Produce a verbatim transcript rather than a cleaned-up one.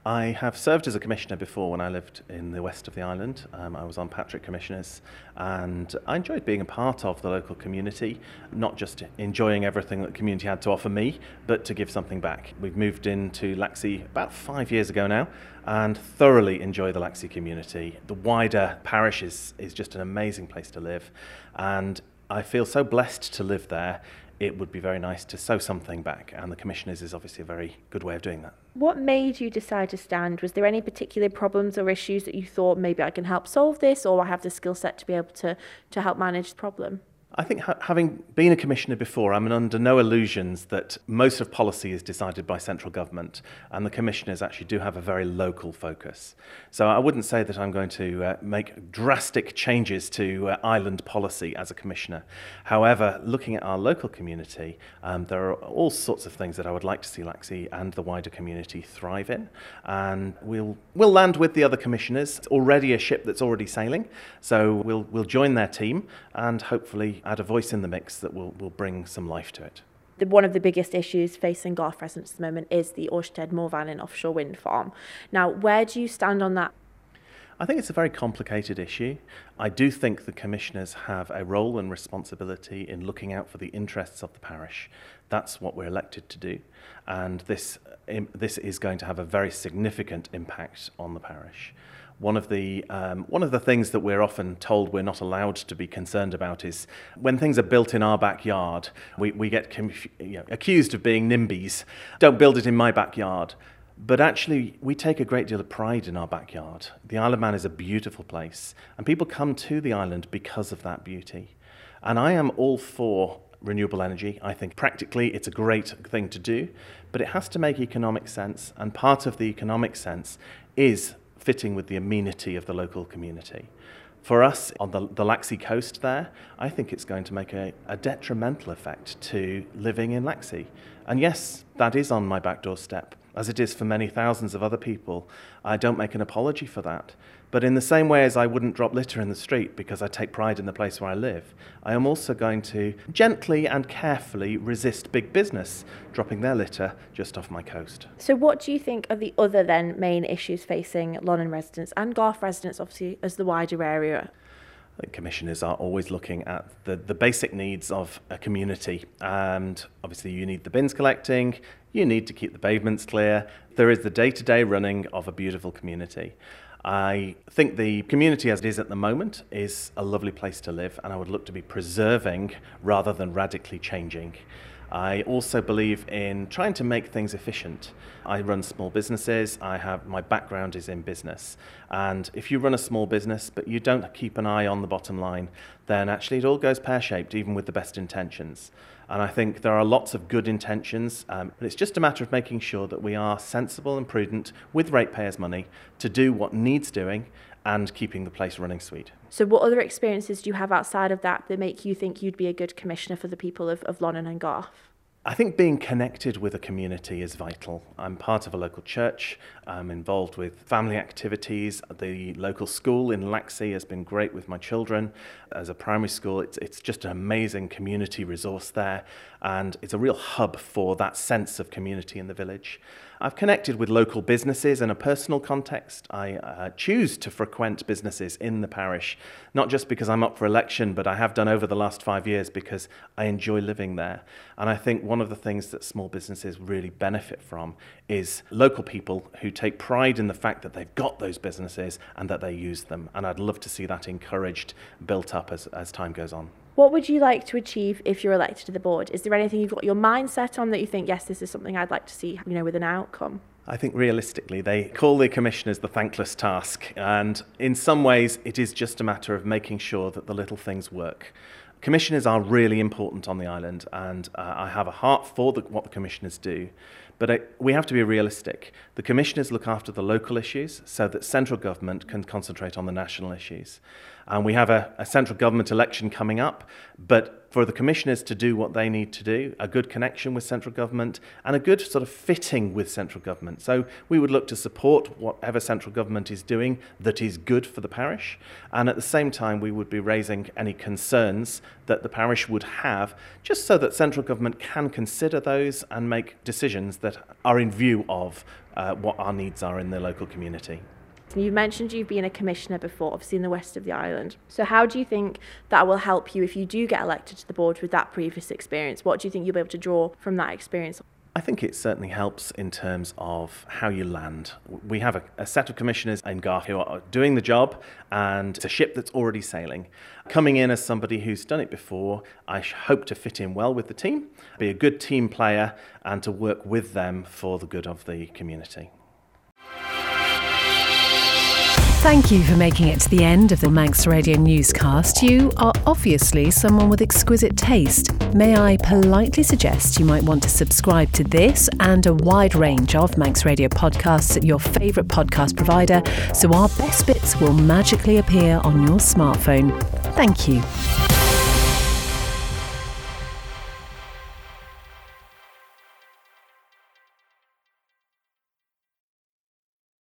I have served as a commissioner before when I lived in the west of the island. Um, I was on Patrick Commissioners, and I enjoyed being a part of the local community, not just enjoying everything that the community had to offer me, but to give something back. We've moved into Laxey about five years ago now and thoroughly enjoy the Laxey community. The wider parish is, is just an amazing place to live, and I feel so blessed to live there. It would be very nice to sow something back, and the Commissioners is obviously a very good way of doing that. What made you decide to stand? Was there any particular problems or issues that you thought maybe I can help solve this, or I have the skill set to be able to, to help manage the problem? I think ha- having been a commissioner before, I'm under no illusions that most of policy is decided by central government, and the commissioners actually do have a very local focus. So I wouldn't say that I'm going to uh, make drastic changes to uh, island policy as a commissioner. However, looking at our local community, um, there are all sorts of things that I would like to see Laxey and the wider community thrive in, and we'll we'll land with the other commissioners. It's already a ship that's already sailing, so we'll we'll join their team and hopefully add a voice in the mix that will, will bring some life to it. The, one of the biggest issues facing Garth residents at the moment is the Orsted Morvannin offshore wind farm. Now, where do you stand on that? I think it's a very complicated issue. I do think the commissioners have a role and responsibility in looking out for the interests of the parish. That's what we're elected to do, and this, this is going to have a very significant impact on the parish. One of the um, one of the things that we're often told we're not allowed to be concerned about is when things are built in our backyard, we, we get conf- you know, accused of being NIMBYs. Don't build it in my backyard. But actually, we take a great deal of pride in our backyard. The Isle of Man is a beautiful place, and people come to the island because of that beauty. And I am all for renewable energy. I think practically it's a great thing to do, but it has to make economic sense, and part of the economic sense is fitting with the amenity of the local community. For us on the, the Laxey coast there, I think it's going to make a, a detrimental effect to living in Laxey. And yes, that is on my back doorstep, as it is for many thousands of other people. I don't make an apology for that. But in the same way as I wouldn't drop litter in the street because I take pride in the place where I live, I am also going to gently and carefully resist big business dropping their litter just off my coast. So what do you think are the other then main issues facing Lonnon residents and Garth residents, obviously, as the wider area? I think commissioners are always looking at the, the basic needs of a community, and obviously you need the bins collecting, you need to keep the pavements clear. There is the day-to-day running of a beautiful community. I think the community as it is at the moment is a lovely place to live, and I would look to be preserving rather than radically changing. I also believe in trying to make things efficient. I run small businesses. I have my background is in business, and if you run a small business but you don't keep an eye on the bottom line, then actually it all goes pear-shaped, even with the best intentions. And I think there are lots of good intentions, um, but it's just a matter of making sure that we are sensible and prudent with ratepayers' money to do what needs doing and keeping the place running sweet. So what other experiences do you have outside of that that make you think you'd be a good commissioner for the people of, of Lonnon and Garth? I think being connected with a community is vital. I'm part of a local church. I'm involved with family activities. The local school in Laxey has been great with my children. As a primary school, it's, it's just an amazing community resource there, and it's a real hub for that sense of community in the village. I've connected with local businesses in a personal context. I uh, choose to frequent businesses in the parish, not just because I'm up for election, but I have done over the last five years because I enjoy living there. And I think one of the things that small businesses really benefit from is local people who take pride in the fact that they've got those businesses and that they use them. And I'd love to see that encouraged, built up as, as time goes on. What would you like to achieve if you're elected to the board? Is there anything you've got your mind set on that you think, yes, this is something I'd like to see, you know, with an outcome? I think realistically, they call the commissioners the thankless task. And in some ways, it is just a matter of making sure that the little things work. Commissioners are really important on the island, and uh, I have a heart for the, what the commissioners do. But I, we have to be realistic. The commissioners look after the local issues so that central government can concentrate on the national issues. And we have a, a central government election coming up, but for the commissioners to do what they need to do, a good connection with central government and a good sort of fitting with central government. So we would look to support whatever central government is doing that is good for the parish, and at the same time we would be raising any concerns that the parish would have, just so that central government can consider those and make decisions that are in view of uh, what our needs are in the local community. You mentioned you've been a commissioner before, obviously in the west of the island. So how do you think that will help you if you do get elected to the board with that previous experience? What do you think you'll be able to draw from that experience? I think it certainly helps in terms of how you land. We have a, a set of commissioners in Garth who are doing the job, and it's a ship that's already sailing. Coming in as somebody who's done it before, I hope to fit in well with the team, be a good team player, and to work with them for the good of the community. Thank you for making it to the end of the Manx Radio newscast. You are obviously someone with exquisite taste. May I politely suggest you might want to subscribe to this and a wide range of Manx Radio podcasts at your favourite podcast provider, so our best bits will magically appear on your smartphone. Thank you.